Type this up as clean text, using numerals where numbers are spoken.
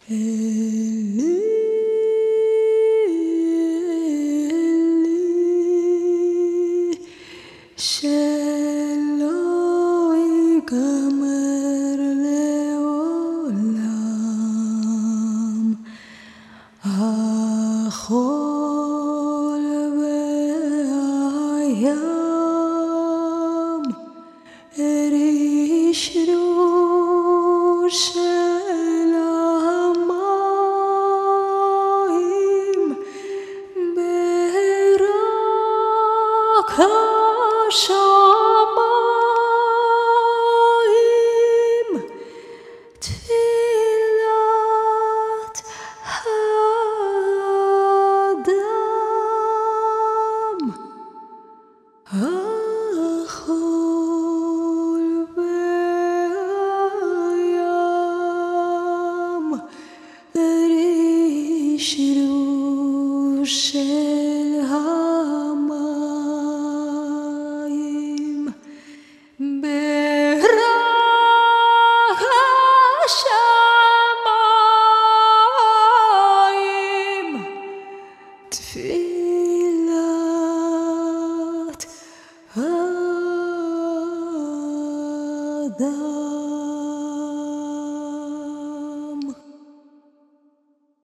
אלי, שלא ייגמר לעולם החול והים, רשרוש של המים ברק השמיים, תפילת האדם, החול והים, רשרוש של המים ברק השמיים, תפילת האדם.